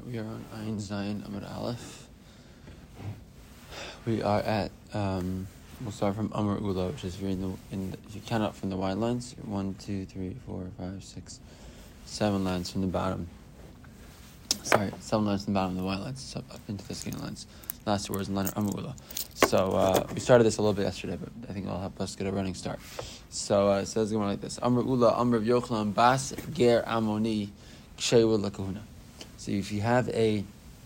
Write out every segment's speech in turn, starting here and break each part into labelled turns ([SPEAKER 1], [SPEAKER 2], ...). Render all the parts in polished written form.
[SPEAKER 1] We are on Ayin Zayin Amud Aleph. We are at, we'll start from Amr Ula, which is here if you count up from the wide lines, 1, 2, 3, 4, 5, 6, 7 lines from the bottom. 7 lines from the bottom of the wide lines, up into the skinny lines. Last two words in line are Amr Ula. So we started this a little bit yesterday, but I think it'll help us get a running start. So it says going like this: Amr Ula, Amr of Yochanan, Bas Ger Amoni, Kshewu Lakahuna. So if you have an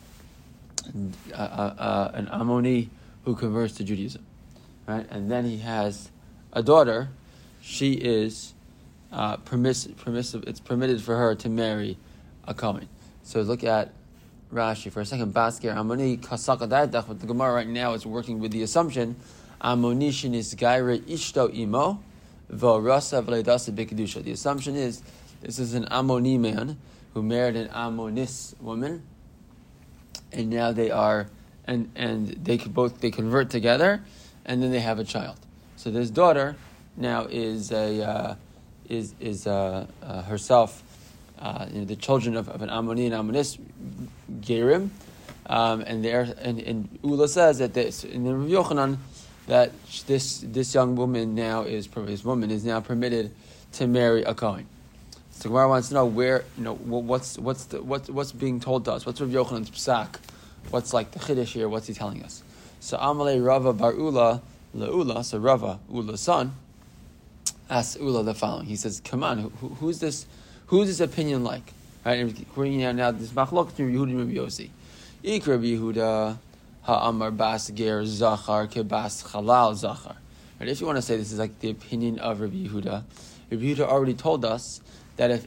[SPEAKER 1] Ammoni who converts to Judaism, right, and then he has a daughter, she is permissive. It's permitted for her to marry a Kohen. So look at Rashi for a second. Basker Ammoni kasakadardach. But the Gemara right now is working with the assumption Ammoni shinis gaire ishto imo v'rasa v'leidasa b'kedusha. The assumption is this is an Ammoni man who married an Ammonis woman, and now they are, and they convert together, and then they have a child. So this daughter now is herself, the children of an Ammoni and Ammonis Gerim, and Ula says that in the Rav Yochanan that this young woman is now permitted to marry a Kohen. So Gemara wants to know what's being told to us. What's Rav Yochanan's psak? What's like the chiddush here? What's he telling us? So Amalei Rava bar Ula leUla. So Rava, Ula's son, asks Ula the following. He says, "Come on, who's this? Who's this opinion like?" Right? And we're now this machlok between Yehuda and Rabbi Yossi. Ik Rabbi Yehuda ha'amar bas ger zachar ke bas chalal zachar. Right? If you want to say this is like the opinion of Rabbi Yehuda already told us that if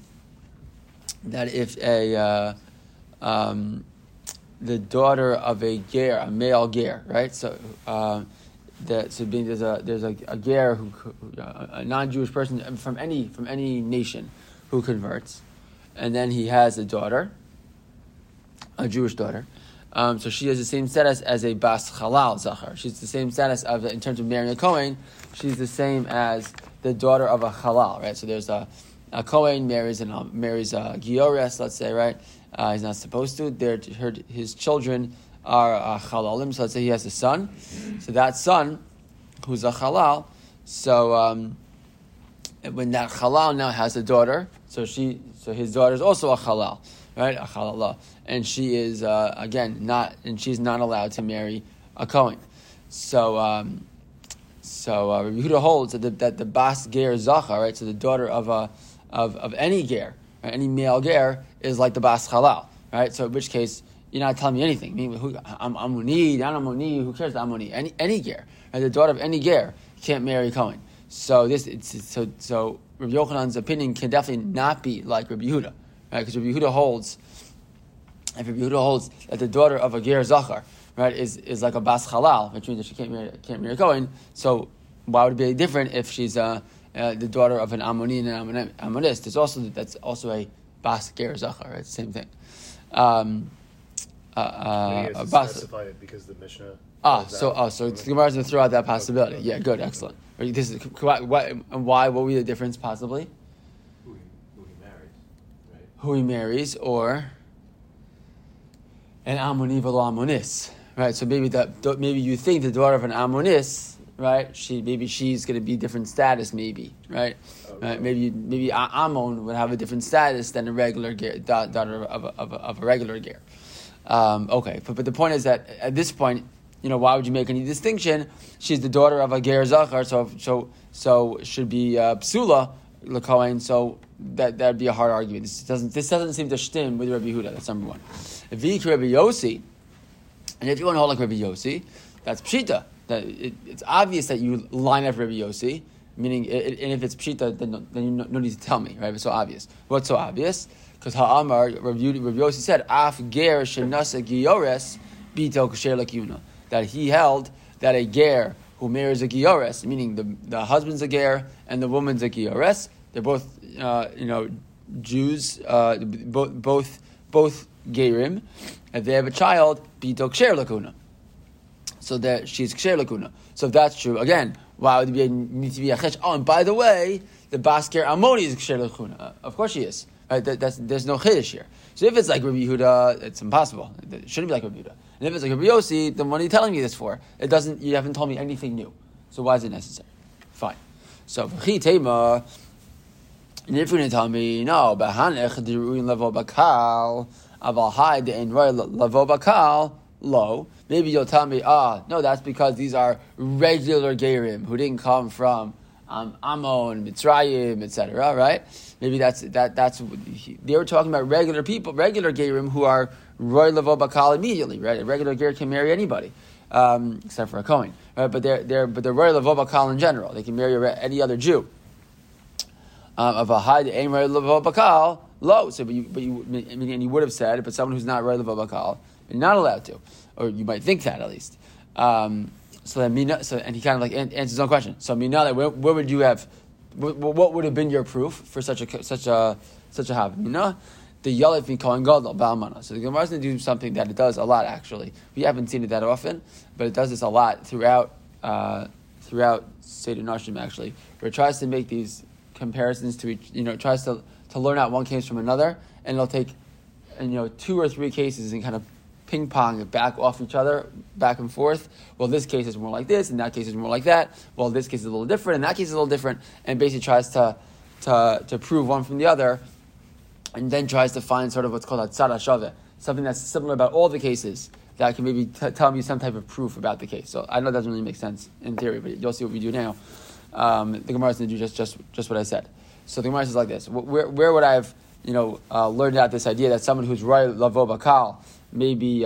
[SPEAKER 1] the daughter of a ger, a male ger, right? So there's a ger who a non-Jewish person from any nation who converts, and then he has a daughter, a Jewish daughter. So she has the same status as a bas chalal zachar. She's the same status in terms of marrying a Kohen. She's the same as the daughter of a halal, right? So there's a Kohen marries a Giores, let's say, right? He's not supposed to. His children are halalim. So let's say he has a son. So that son, who's a halal, so when that halal now has a daughter, so his daughter is also a halal, right? A halala, and she is she's not allowed to marry a Kohen. So Rabbi Yehuda holds that the bas ger zachar, right? So the daughter of any ger, right? Any male ger is like the bas halal, right? So in which case you're not telling me anything. I mean, I'm Ammoni, not Ammoni. Who cares? Ammoni, any ger, right? The daughter of any ger can't marry Kohen. So so Rabbi Yochanan's opinion can definitely not be like Rabbi Yehuda, right? Because Rabbi Yehuda holds that the daughter of a ger zachar, right, is like a bas halal, which means that she can't marry a Kohen. So why would it be different if she's the daughter of an Ammoni and an Ammonis? That's also a bas ger zachar, right? Same thing.
[SPEAKER 2] Specify it because the Mishnah.
[SPEAKER 1] So the Gemara is going to throw out that possibility. Okay. Yeah, good, excellent. This is why. What would be the difference possibly?
[SPEAKER 2] Who he marries, right?
[SPEAKER 1] Who he marries, or an Ammoni v'lo Ammonis, right? So maybe you think the daughter of an Ammonis, right? She's going to be different status, maybe, right? Right? Maybe Ammon would have a different status than a regular daughter of a regular ger. Okay, but the point is that at this point, why would you make any distinction? She's the daughter of a ger zachar, so should be psula l'kohen. So that'd be a hard argument. This doesn't seem to stem with Rabbi Yehuda. That's number one. V'ik Rabbi Yossi, and if you want to hold like Rabbi Yossi, that's pshita. That it's obvious that you line up Rabbi Yossi, meaning, and if it's pshita, then you no need to tell me, right? It's so obvious. What's so obvious? Because Ha'amar, Rabbi Yossi said, Af ger shenasa giores bito kasher lakuna. That he held that a ger who marries a giores, meaning the husband's a ger and the woman's a giores, they're both Jews, both gerim, and they have a child, bito kasher lakuna. So that she's ksher lakuna. So if that's true, again, why would it need to be a chesh? Oh, and by the way, the bas ger Ammoni is ksher lakuna. Of course she is. Right? There's no chiddush here. So if it's like Rabbi Yehuda, it's impossible. It shouldn't be like Rabbi Yehuda. And if it's like Rabbi Yossi, then what are you telling me this for? It doesn't. You haven't told me anything new. So why is it necessary? Fine. So v'chi tema. And if you're going to tell me no, b'hanech diruin levo bakal aval hai de'en roy levo bakal lo. Maybe you'll tell me, no, that's because these are regular gerim who didn't come from Ammon, Mitzrayim, etc. Right? Maybe that's they were talking about regular people, regular gerim who are roy levo bakal immediately. Right? A regular ger can marry anybody. Except for a Kohen, right? But they're roy levo bakal in general. They can marry any other Jew. Of a high aim roy levo bakal low. So, but you would have said, but someone who's not roy levo bakal, you're not allowed to, or you might think that at least. And he kind of like answers his own question. So mina, where would you have? What would have been your proof for such a hav? Mina, the yalef in kohen gadol ba'almana. So the Gemara is going to do something that it does a lot. Actually, we haven't seen it that often, but it does this a lot throughout Seder Nashim. Actually, where it tries to make these comparisons to each. Tries to learn out one case from another, and it'll take 2 or 3 cases and kind of ping pong back off each other, back and forth. Well, this case is more like this, and that case is more like that. Well, this case is a little different, and that case is a little different, and basically tries to prove one from the other, and then tries to find sort of what's called a tzad hashaveh, something that's similar about all the cases that can maybe tell me some type of proof about the case. So I know that doesn't really make sense in theory, but you'll see what we do now. The Gemara is going to do just what I said. So the Gemara says like this: Where would I have learned out this idea that someone who's roy lavo bakal maybe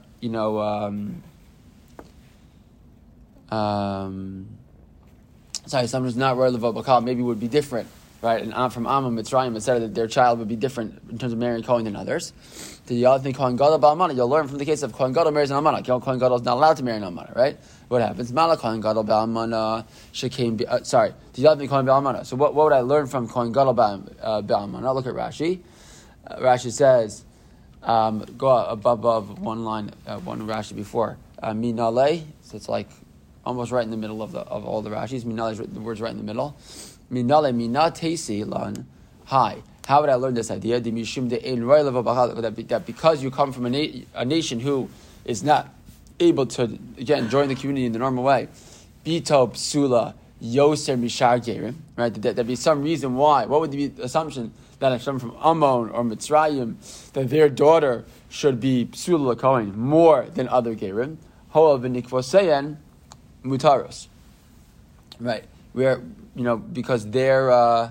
[SPEAKER 1] someone who's not roy lavo bakal maybe would be different, right? And from Ammon, Mitzrayim, etc., that their child would be different in terms of marrying Kohen than others. The other thing, Kohen Gadol ba'almana, you'll learn from the case of Kohen Gadol marries an almana. Kohen Gadol is not allowed to marry an almana, right? What happens? Mala Kohen Gadol ba'almana shekein. The other thing, Kohen ba'almana. So what would I learn from Kohen Gadol ba'almana? Look at Rashi. Rashi says, go above one line, one Rashi before. Minale, so it's like almost right in the middle of all the Rashis. Minale, the word's right in the middle. Minale mina teisi lan hi. How would I learn this idea? That because you come from a nation who is not able to, again, join the community in the normal way, bito psula yoser mishar gerim, right? There'd be some reason why. What would be the assumption that if someone from Ammon or Mitzrayim, that their daughter should be psula kohen more than other gerim? Hoel v'nikvoseyen mutaros, right? Where because their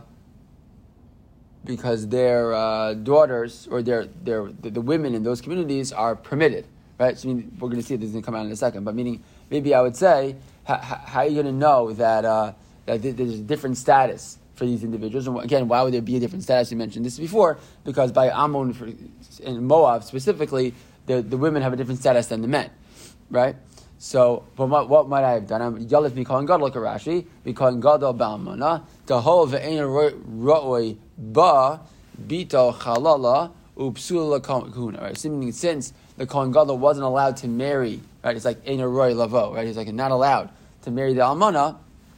[SPEAKER 1] daughters or the women in those communities are permitted, right? So we're going to see this is going to come out in a second. But meaning, maybe I would say, how are you going to know that there's a different status for these individuals? And again, why would there be a different status? You mentioned this before, because by Ammon and Moab specifically, the women have a different status than the men, right? So, but what might I have done? I'm Yalif Mikohen Gadol, look at Rashi. Mikohen Gadol ba'almana. Tahol ve'ein ro'oi ba bito chalala upsula kahuna. Right? Since the Kohen Gadol wasn't allowed to marry, right? It's like ein ro'oi lavo, right? He's like not allowed to marry the almana.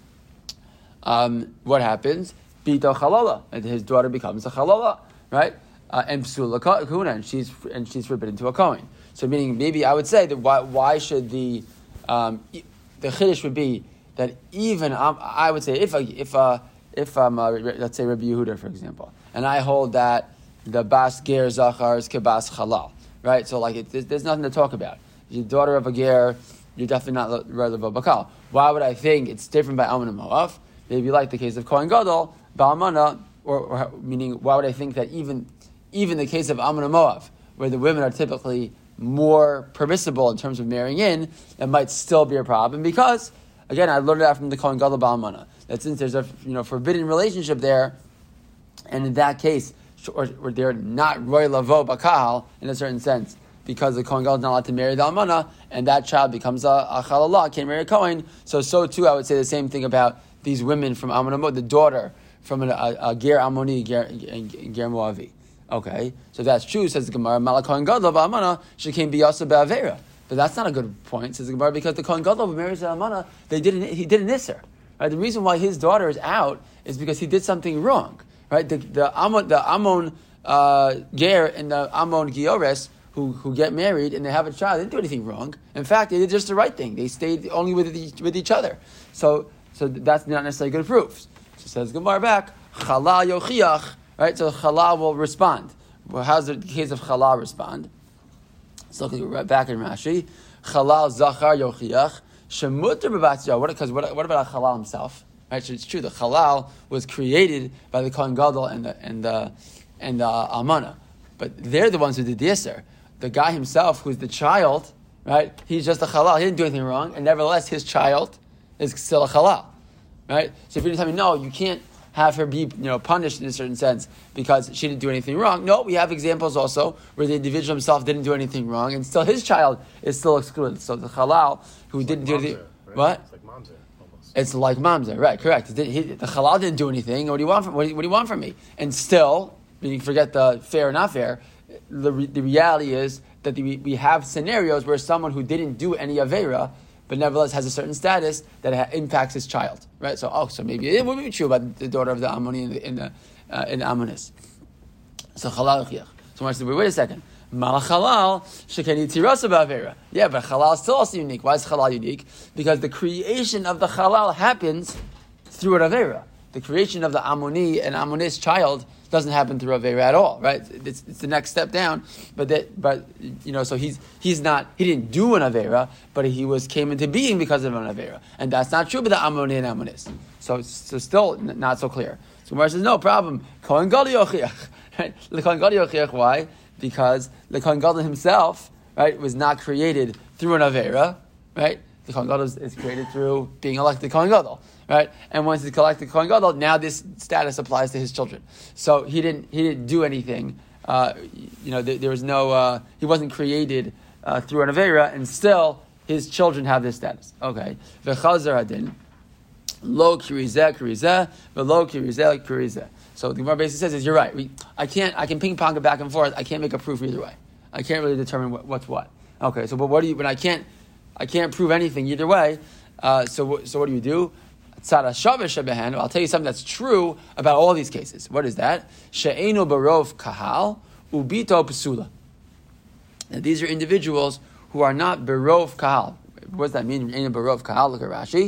[SPEAKER 1] What happens? Bito chalala, and his daughter becomes a chalala, right? And psula kahuna, and she's forbidden to a Kohen. So, meaning maybe I would say that why should the chiddush would be that even I would say if I'm let's say Rabbi Yehuda, for example, and I hold that the bas ger zachar is kebas halal, right? So like there's nothing to talk about. You're daughter of a ger, you're definitely not relevant bakal. Why would I think it's different by Ammon and Moab? Maybe like the case of Kohen Gadol, ba'almana, or meaning why would I think that even the case of Ammon and Moab, where the women are typically more permissible in terms of marrying in, that might still be a problem because, again, I learned that from the Kohen Gadol ba'almana, that since there's a forbidden relationship there, and in that case, or they're not roy lavo bakal in a certain sense, because the Kohen Gadol is not allowed to marry the almana, and that child becomes a chalalah, can't marry a Kohen. So too, I would say the same thing about these women from Ammon and Moab, the daughter from a ger Ammoni, ger Moavi. Okay, so if that's true, says the Gemara, Malak Kohen Gadol v'Amana shekam biyasa be'avera. But that's not a good point, says the Gemara, because the Kohen Gadol marries the Amana, he did an Isser. Right? The reason why his daughter is out is because he did something wrong. Right? The Ammon ger and the Amon Giores who get married and they have a child. They didn't do anything wrong. In fact, they did just the right thing. They stayed only with each other. So that's not necessarily good proof. So says Gemara back, Chalal yochiach, right? So Chalal will respond. Well, how's the case of Chalal respond? So right back in Rashi, Chalal zachar yochiach shemuter bebatzia. What about Chalal himself? Right? So it's true. The Chalal was created by the Kohen Gadol and the Almana, but they're the ones who did the Yisr. The guy himself, who's the child, right? He's just a Chalal. He didn't do anything wrong, and nevertheless, his child is still a Chalal, right? So if you're telling me, no, you can't have her be, punished in a certain sense because she didn't do anything wrong. No, we have examples also where the individual himself didn't do anything wrong, and still his child is still excluded. So the Chalal who didn't do anything,
[SPEAKER 2] right?
[SPEAKER 1] What?
[SPEAKER 2] It's like Mamzer, almost.
[SPEAKER 1] It's like Mamzer, right? Correct. The Chalal didn't do anything. What do you want from? What do you want from me? And still, you forget the fair or not fair. The reality is that we have scenarios where someone who didn't do any Aveira, but nevertheless has a certain status that impacts his child, right? So maybe it would be true about the daughter of the Ammoni in the Ammonis. So Chalal Chiach. So I said, wait a second. Mal Chalal shekeni tirasa ba'Aveira. Yeah, but Chalal is still also unique. Why is Chalal unique? Because the creation of the Chalal happens through an Aveira. The creation of the Ammoni and Ammonis child doesn't happen through Aveira at all, right? It's the next step down, but so he didn't do an Aveira, but he came into being because of an Aveira, and that's not true with the Ammoni and Ammonis. So still not so clear. So Gemara says no problem. Kohen Gadol yochiach, right? The Kohen Gadol yochiach. Why? Because the Kohen Gadol himself, right, was not created through an Aveira, right? The Kohen Gadol is created through being elected Kohen Gadol, right? And once he's collected Kohen Gadol, now this status applies to his children. So he didn't do anything. There was no. He wasn't created through an Aveira, and still his children have this status. Okay. V'chazar hadin lo kirizeh kirizeh v'lo kirizeh kirizeh. So the Gemara basically says, you're right. I can ping pong it back and forth. I can't make a proof either way. I can't really determine what's what. Okay. So, but when I can't prove anything either way. So what do you do? I'll tell you something that's true about all these cases. What is that? She'enu barov kahal ubito pesula. Now these are individuals who are not barov kahal. What does that mean? She'enu barov kahal. Look at Rashi.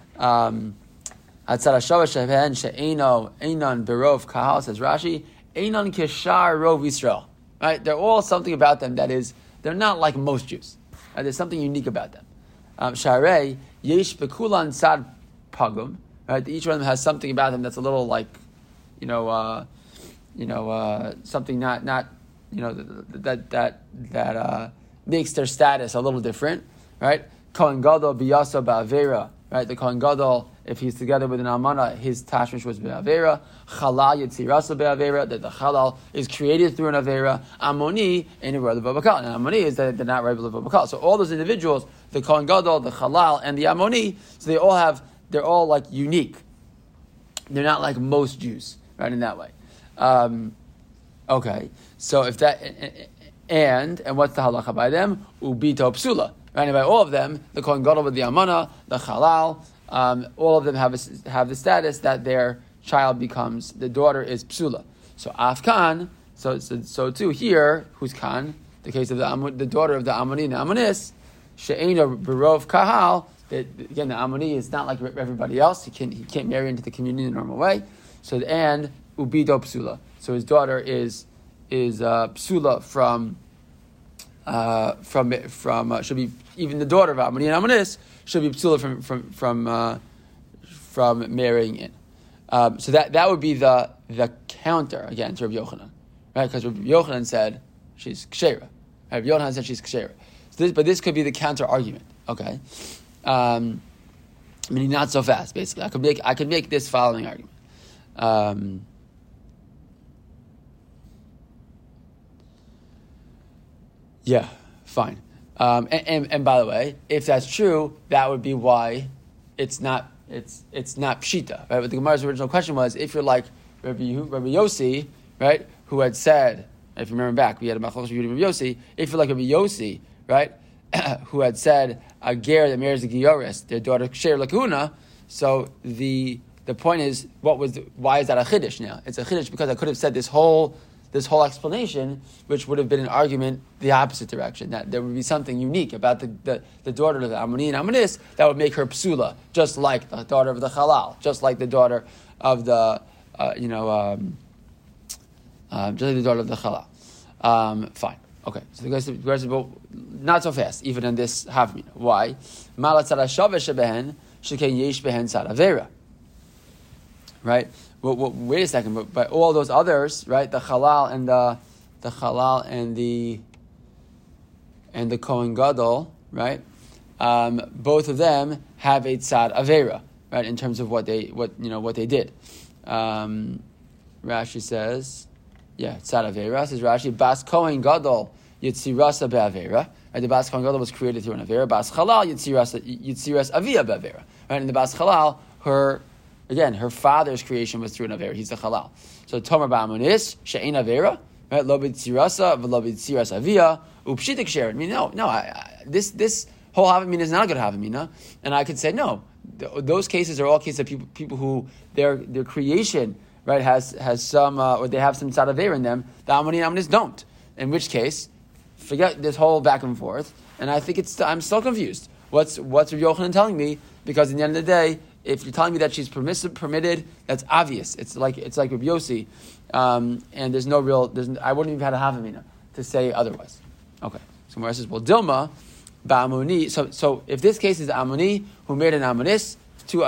[SPEAKER 1] Hatzara shava sheben she'enu einon barov kahal, says Rashi. Einon keshar rov Yisrael. Right? They're all something about them that is, they're not like most Jews. There's something unique about them. Sharei yesh bekulan sad pagum. Right, each one of them has something about them that's a little like, something not that makes their status a little different. Right, Kohen Gadol biyasa ba'avera. Right, the Kohen Gadol, if he's together with an almana, his tashmish was be'avera. Chalal yitzirasa be'avera, that the chalal is created through an avera. Ammoni ain't a relative of bakal, and Ammoni is that they're not relative of bakal. So all those individuals, the Kohen Gadol, the chalal, and the Ammoni, so they're all like unique. They're not like most Jews, right? In that way. Okay, so if that and what's the halacha by them? Ubito psula. Right, by all of them, the Kohen Gadol with the Amana, the Chalal, all of them have the status that their child becomes, the daughter is psula. So Afkan, so too here, who's Khan? The case of the daughter of the Ammoni and the Ammonis, She'ena Barov Kahal. Again, the Ammoni is not like everybody else. He can't marry into the community in the normal way. So and Ubido psula. So his daughter is psula from should be, even the daughter of Ammoni and Ammonis should be psula from marrying in. So that would be the counter again to Rabbi Yochanan, right? Because Rabbi Yochanan said she's kshera. Rabbi Yochanan said she's kshera. But this could be the counter argument. Okay, meaning not so fast. Basically, I could make this following argument. Yeah, fine. And by the way, if that's true, that would be why it's not pshita, right? But the Gemara's original question was, if you're like Rabbi Yossi, right, who had said, if you remember back, we had a machlokes with Rabbi Yossi. If you're like Rabbi Yossi, right, who had said a ger that marries a gioris, their daughter ksher lakuna. So the point is, why is that a chiddush now? It's a chiddush because I could have said this whole this whole explanation, which would have been an argument the opposite direction, that there would be something unique about the daughter of the Ammoni and Ammonis that would make her psula, just like the daughter of the Halal, just like the daughter of the, just like the daughter of the Halal. Fine. Okay, so the guys well, not so fast, even in this Havmina. Why? Right? Well, wait a second, but all those others, right? The halal and the Kohen Gadol, right? Both of them have a tzad avera, right? In terms of what they did. Rashi says, tzad avera. Says Rashi, Bas Kohen Gadol yitzirasa be'avera. Right? The Bas Kohen Gadol was created through an avera. Bas Halal yitziras avia be'avera. Right? And the Bas Halal, her father's creation was through an avera. He's the halal. So Tomer ba'amonis she'ein avera, right? Lo b'tzirasa v'lo b'tziras avia upshitik ksherin. I mean, this whole havamina is not a good havamina, and I could say no. Those cases are all cases of people who their creation, right, has some or they have some tzad avera in them. The Ammoni and Ammonis don't. In which case, forget this whole back and forth. And I think I'm still confused. What's Rabbi Yochanan telling me? Because at the end of the day, if you're telling me that she's permitted, that's obvious. It's like Rabbi Yossi, and there's no real. I wouldn't even have had a havamina to say otherwise. Okay, so Gemara says, well, Dilma ba'amoni. So if this case is the Ammoni who made an Ammonis, two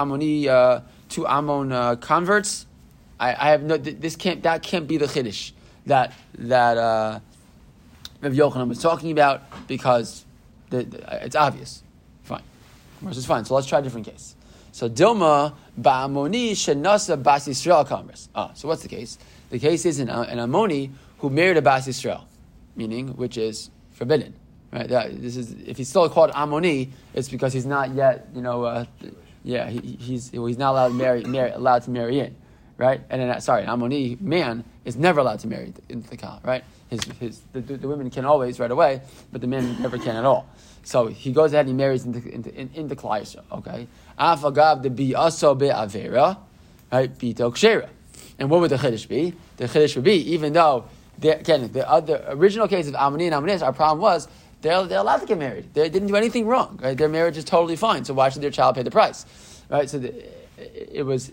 [SPEAKER 1] Ammon converts, I have no. That can't be the chiddush that Rabbi Yochanan was talking about, because it's obvious. Fine, Gemara says fine. So let's try a different case. So Dilma ba'amoni shenasa bas Yisrael kamras. So what's the case? The case is an Ammoni who married a bas Yisrael, meaning which is forbidden. Right? This is, if he's still called Ammoni, it's because he's not yet, he's not allowed to marry in, right? And then, an Ammoni man is never allowed to marry into the Kal, right? The women can always right away, but the men never can at all. So he goes ahead and he marries into Klal Yisrael. Okay, afagav the bi aso be'avera, right? Bito kshera. And what would the chiddush be? The chiddush would be, even though the original case of Ammoni and Ammonis, our problem was they're allowed to get married. They didn't do anything wrong. Right? Their marriage is totally fine. So why should their child pay the price? Right? So it was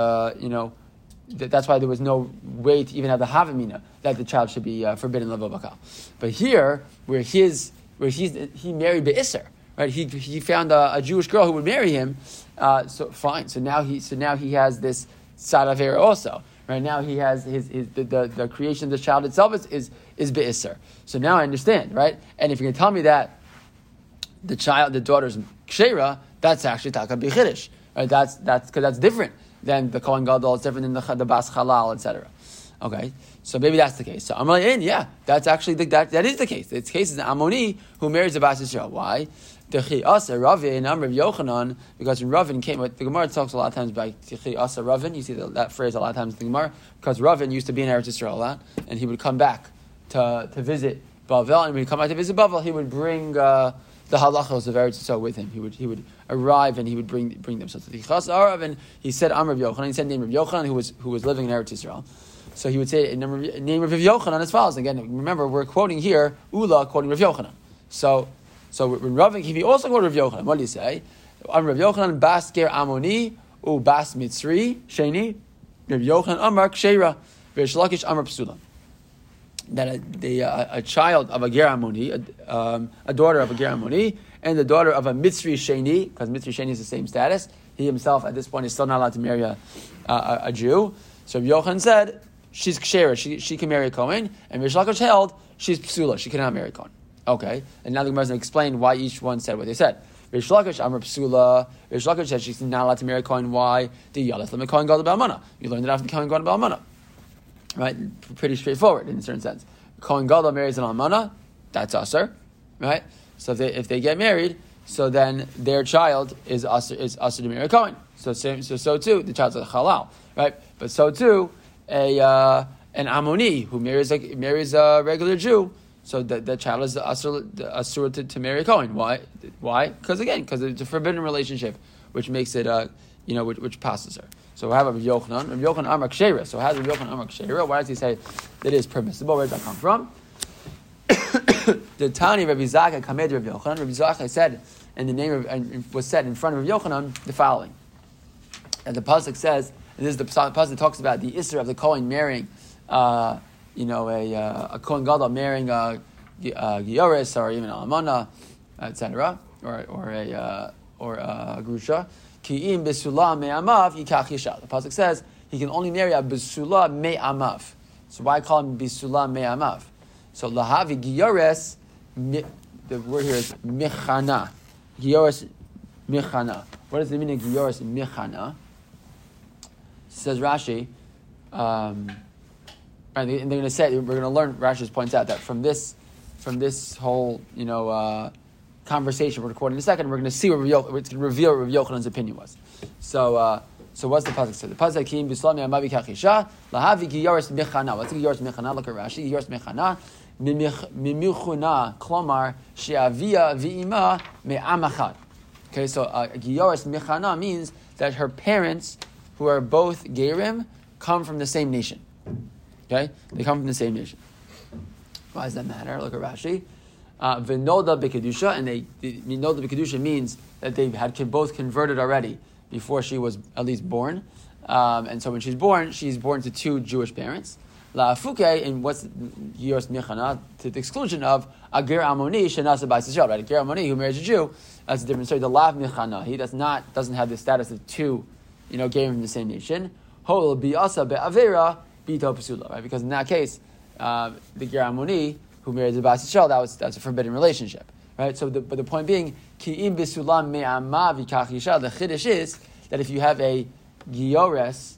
[SPEAKER 1] that's why there was no way to even have the havamina that the child should be forbidden level bakal. But here, where he married be'isser, right? He found a Jewish girl who would marry him. So fine. So now he has this tzad avera also. Right now he has the creation of the child itself is be'isser. So now I understand, right? And if you're going to tell me that the daughter's kshera, that's actually taka b'chiddush. Right? That's because that's different than the Kohen Gadol. It's different than the Bas Halal, etc. Okay, so maybe that's the case. So I'm in, that's actually that is the case. It's case is an Ammoni who marries a Bas Yisrael. Why? Techi Asa Ravin Amr Yochanan, because when Ravin came, the Gemara talks a lot of times about Techi Asa Ravin. You see that phrase a lot of times in the Gemara, because Ravin used to be in Eretz Yisrael a lot, and he would come back to visit Bavel, and when he come back to visit Bavel, he would bring the halachos of Eretz Yisrael with him. He would arrive and he would bring them. So Techi Asa Ravin, he said Amr Yochanan. He said name of Yochanan, who was living in Eretz Yisrael. So he would say name of Rav Yochanan as follows. Again, remember we're quoting here Ula quoting Rav Yochanan. So when Ravin, he also quoted Rav Yochanan. What do you say? Amar Rav Yochanan bas ger Ammoni u bas Mitzri sheni. Rav Yochanan Amar Ksheira v'Reish Lakish Amar Psula. That a child of a ger Ammoni, a daughter of a ger Ammoni, and the daughter of a Mitzri sheni, because Mitzri sheni is the same status. He himself at this point is still not allowed to marry a Jew. So Rav Yochanan said she's Ksheira, she can marry a Kohen, and Reish Lakish held she's Psula, she cannot marry a Kohen. Okay, and now the Gemara is going to explain why each one said what they said. Reish Lakish Amar Psula. Reish Lakish said she's not allowed to marry a Kohen. Why? The Yaleth Lemei Kohen Gadol B'Almana. You learned it after the Kohen Gadol B'Almana. Right? Pretty straightforward in a certain sense. Kohen Gadol marries an Almana, that's usher, right? So if they get married, so then their child is usher to marry a Kohen. So too the child's a halal, right? But so too an Ammoni who marries a regular Jew. So the child is asur to marry a Kohen. Why? Because it's a forbidden relationship, which makes it which passes her. So we have Rabbi Yochanan. Rabbi Yochanan Amar Kshera. So how does Rabbi Yochanan Amar Kshera? Why does he say that it is permissible? Where does that come from? The Tani Rabbi Zakkai Kamed Rabbi Yochanan. Rabbi Zakkai said, and the name of and was said in front of Rabbi Yochanan the following. And the pasuk says, and this is the pasuk that talks about the Isra of the Kohen marrying, a Kohen Gadol marrying a Gioris or even an Almana, etc., or a Grusha. Ki'im besula me'amav yikach yisha. The pasuk says he can only marry a besula me'amav. So why call him besula me'amav? So lahavi giyores. The word here is michana. Giyores michana. What does the meaning of giyores michana? Says Rashi. And they're going to say we're going to learn. Rashi points out that from this whole conversation we're recording in a second, we're going to see it's going to reveal what Rav Yochanan's opinion was. So what's the pasuk say? The pasuk kim bislami amavi kachisha lahavi giyaris mechana. What's giyaris mechana? Look at Rashi. Giyaris mechana mimichuna klomar she'avia v'ima me'amachad. Okay, so giyaris mechana means that her parents, who are both gerim, come from the same nation. Okay, they come from the same nation. Why does that matter? Look at Rashi. V'noda b'kedusha, and noda b'kedusha means that they had both converted already before she was at least born, and so when she's born to two Jewish parents. La'afuke, and what's Giyaros Michana, to the exclusion of a ger Amoni shenasa b'Eretz Yisrael, right? A ger Amoni who marries a Jew, that's a different story. The lav Michana, he doesn't have the status of two, gerim from the same nation. Hol bi'asa be'avera bito pesula, right? Because in that case, the ger Amoni who marries a Bas Yisrael, that's a forbidden relationship, right? So, but the point being, ki'im bisulam me'amav yikach yisha. The chiddush is that if you have a giores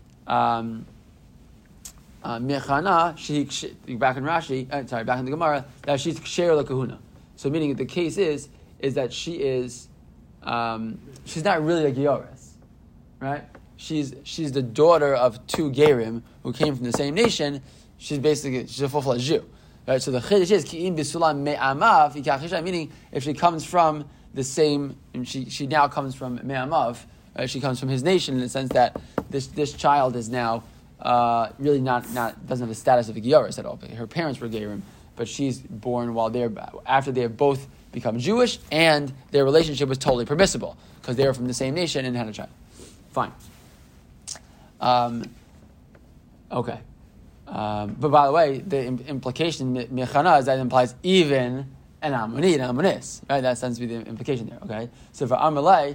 [SPEAKER 1] mechana, back in Rashi, back in the Gemara, that she's ksher lekahuna. So, meaning the case is that she is, she's not really a giores, right? She's the daughter of two gerim who came from the same nation. She's a full-fledged Jew. Right, so the chiddush is ki'im bisulam me'amav yikach, meaning if she comes from the same, and she now comes from me'amav, right, she comes from his nation in the sense that this child is now really not doesn't have the status of a giyaris at all. Her parents were gerim, but she's born after they have both become Jewish, and their relationship was totally permissible because they were from the same nation and had a child. Fine. Okay. But by the way, the implication mechana is that it implies even an amoni and amonis, right? That tends to be the implication there. Okay, so for amalei,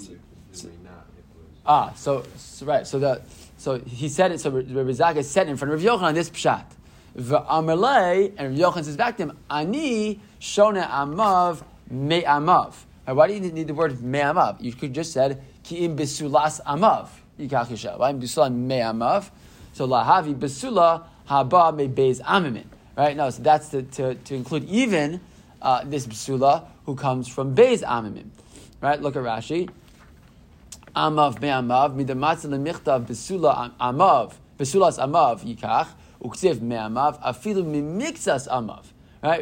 [SPEAKER 1] so he said it. So Rabbi Zakkai said in front of Rav Yochanan this pshat. V'amalei, and Rav Yochanan says back to him, ani shona amav me'amav. Why do you need the word me'amav? You could just said ki'im bisulas amav yikach yisha. Why bisulas me'amav? So lahavi besula haba me beis amimin. Right? No, so that's to include even this besula who comes from beis amimin. Right? Look at Rashi. Amav me'amav midamatz lemichtav besula amav besulas amav yikach uktiv me'amav afilu mimixas amav. Right?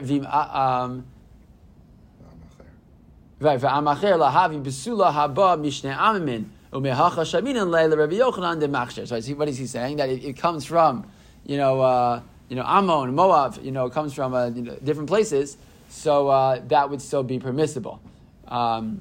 [SPEAKER 1] Right. V'amacher lahavi besula haba mishne amimin. So what is he saying? That it comes from, Ammon, Moab, it comes from different places, so that would still be permissible. Right,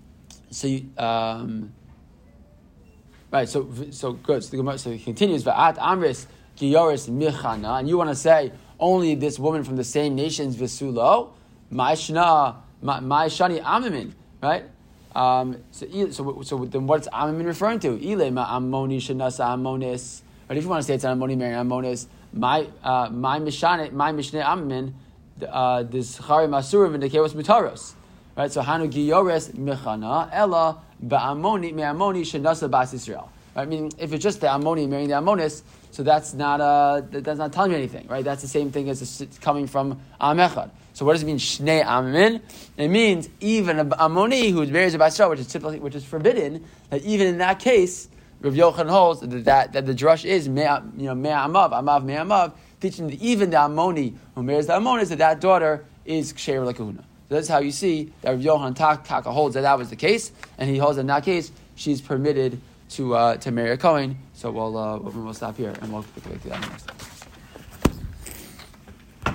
[SPEAKER 1] so good. So he continues, V'at Amris Giyoris Michana, and you want to say only this woman from the same nations, V'sulo, Ma'ishna, Ma'ishani Amimin, right? So then what's Amamin referring to? Ilema Ammoni Shanasa Ammonis. Right? If you want to say it's an Ammoni marrying Ammonis, my Mishneh Amamin, this Chari Masurim and the Keos Mutaros. Right? So Hanu Giyores Mechana Ella Ba'ammoni Me'ammoni Shanasa Bas Yisrael. Right? Meaning if it's just the Ammoni marrying the Ammonis, so that's not telling you anything, right? That's the same thing as it's coming from Am Echad. So what does it mean, Shnei Amamin? It means even an Ammoni who marries a Bas Yisrael, which is forbidden, that even in that case, Rav Yochanan holds that the drush is Amav, Me'amav, teaching that even the Ammoni who marries the Ammonis, that daughter is Ksher Lekahuna. So that's how you see that Rav Yochanan Taka holds that was the case, and he holds that in that case, she's permitted to marry a Kohen. So we'll stop here and we'll get back to that next time.